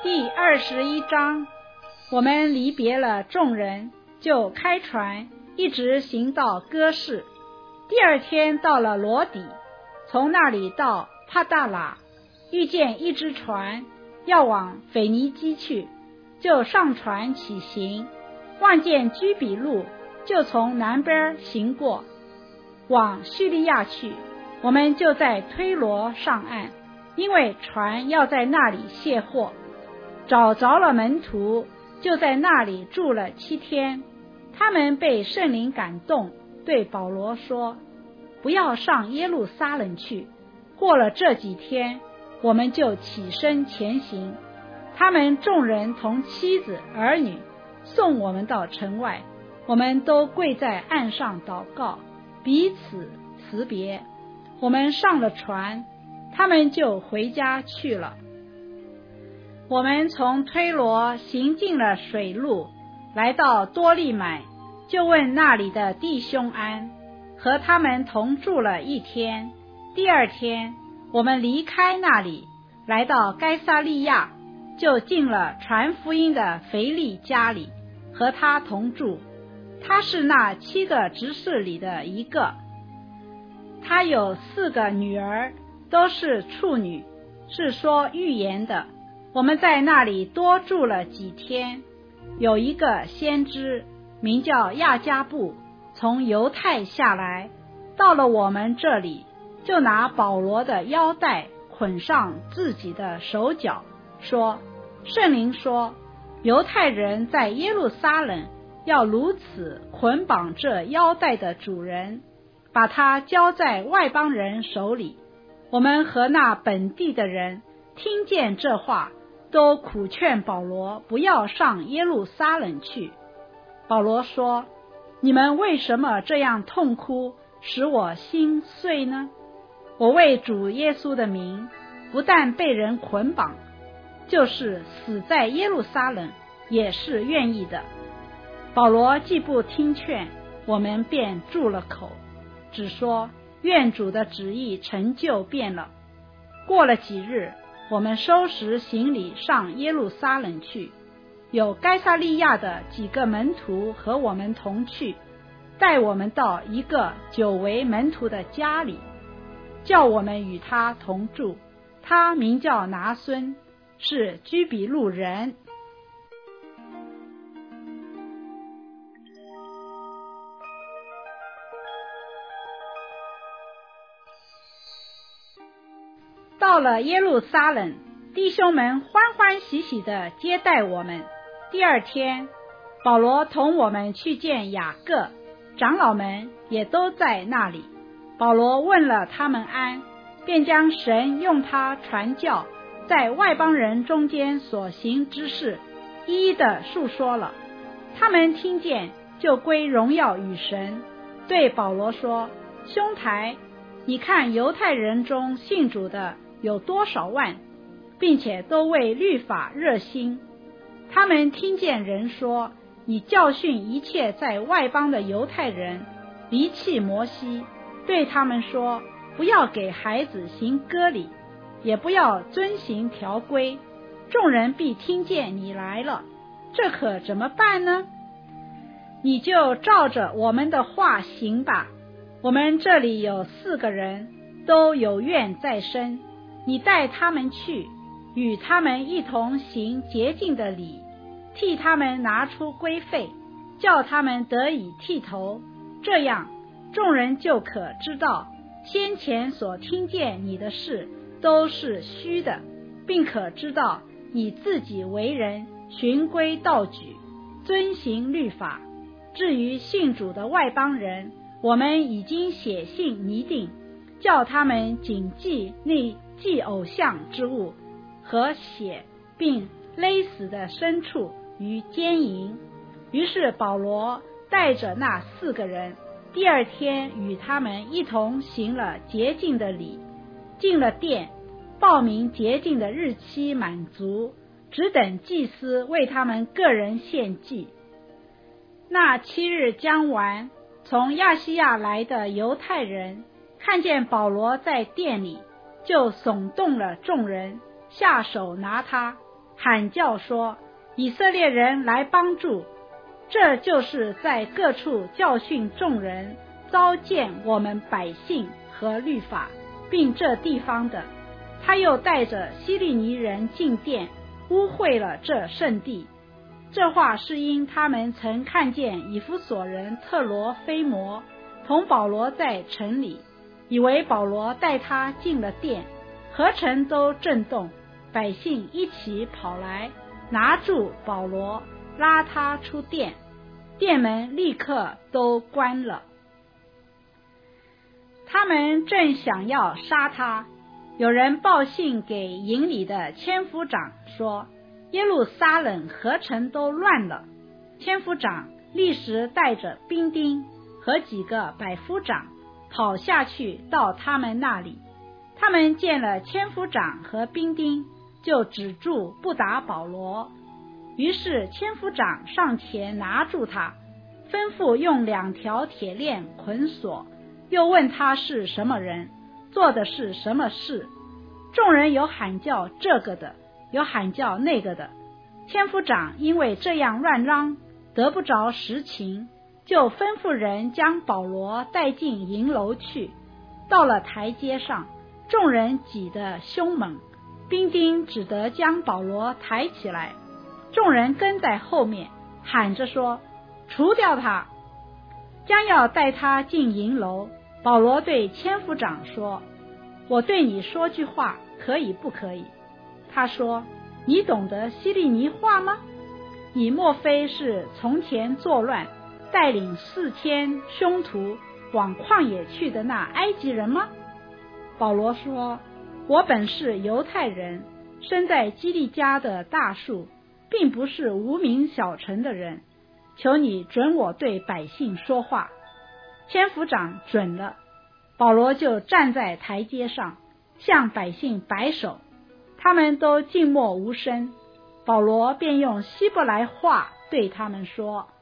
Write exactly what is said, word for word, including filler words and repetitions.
第二十一章，我们离别了众人，就开船，一直行到哥士。第二天到了罗底，从那里到帕大拉，遇见一只船要往腓尼基去，就上船起行，望见居比路，就从南边行过，往叙利亚去。我们就在推罗上岸，因为船要在那里卸货。找着了门徒，就在那里住了七天。他们被圣灵感动，对保罗说，不要上耶路撒冷去。过了这几天，我们就起身前行。他们众人同妻子儿女送我们到城外，我们都跪在岸上祷告，彼此辞别。我们上了船，他们就回家去了。我们从推罗行进了水路，来到多利买，就问那里的弟兄安，和他们同住了一天。第二天，我们离开那里，来到该撒利亚，就进了传福音的腓力家里，和他同住。他是那七个执事里的一个，他有四个女儿，都是处女，是说预言的。我们在那里多住了几天。有一个先知名叫亚加布，从犹太下来，到了我们这里，就拿保罗的腰带捆上自己的手脚，说，圣灵说，犹太人在耶路撒冷要如此捆绑这腰带的主人，把他交在外邦人手里。我们和那本地的人听见这话，都苦劝保罗不要上耶路撒冷去。保罗说，你们为什么这样痛哭，使我心碎呢？我为主耶稣的名，不但被人捆绑，就是死在耶路撒冷也是愿意的。保罗既不听劝，我们便住了口，只说愿主的旨意成就便了。过了几日，我们收拾行李上耶路撒冷去，有该撒利亚的几个门徒和我们同去，带我们到一个久为门徒的家里，叫我们与他同住。他名叫拿孙，是居比路人。到了耶路撒冷，弟兄们欢欢喜喜地接待我们。第二天，保罗同我们去见雅各，长老们也都在那里。保罗问了他们安，便将神用他传教在外邦人中间所行之事一一的述说了。他们听见，就归荣耀与神，对保罗说，兄台，你看犹太人中信主的有多少万，并且都为律法热心。他们听见人说，你教训一切在外邦的犹太人离弃摩西，对他们说，不要给孩子行割礼，也不要遵行条规。众人必听见你来了，这可怎么办呢？你就照着我们的话行吧。我们这里有四个人，都有怨在身，你带他们去，与他们一同行洁净的礼，替他们拿出规费，叫他们得以剃头。这样，众人就可知道先前所听见你的事都是虚的，并可知道你自己为人循规蹈矩，遵行律法。至于信主的外邦人，我们已经写信拟定，叫他们谨记那祭偶像之物和血，并勒死的牲畜于奸淫。于是保罗带着那四个人，第二天与他们一同行了洁净的礼，进了殿，报名洁净的日期满足，只等祭司为他们个人献祭。那七日将完，从亚细亚来的犹太人看见保罗在殿里，就耸动了众人，下手拿他， 喊叫说：以色列人来帮助！这就是在各处教训众人，糟践我们百姓和律法，并这地方的。他又带着希利尼人进殿，污秽了这圣地。这话是因他们曾看见以弗所人特罗菲摩同保罗在城里，以为保罗带他进了殿，合城都震动，百姓一起跑来，拿住保罗，拉他出殿，殿门立刻都关了。他们正想要杀他，有人报信给营里的千夫长说，耶路撒冷合城都乱了。千夫长立时带着兵丁和几个百夫长跑下去到他们那里。他们见了千夫长和兵丁，就止住不打保罗。于是千夫长上前拿住他，吩咐用两条铁链捆锁，又问他是什么人，做的是什么事。众人有喊叫这个的，有喊叫那个的。千夫长因为这样乱嚷，得不着实情，就吩咐人将保罗带进营楼去。到了台阶上，众人挤得凶猛，兵丁只得将保罗抬起来，众人跟在后面喊着说，除掉他。将要带他进营楼，保罗对千夫长说，我对你说句话，可以不可以？他说，你懂得希利尼话吗？你莫非是从前作乱，带领四千凶徒往旷野去的那埃及人吗？保罗说，我本是犹太人，生在基利家的大树，并不是无名小城的人，求你准我对百姓说话。千夫长准了，保罗就站在台阶上，向百姓摆手，他们都静默无声。保罗便用希伯来话对他们说，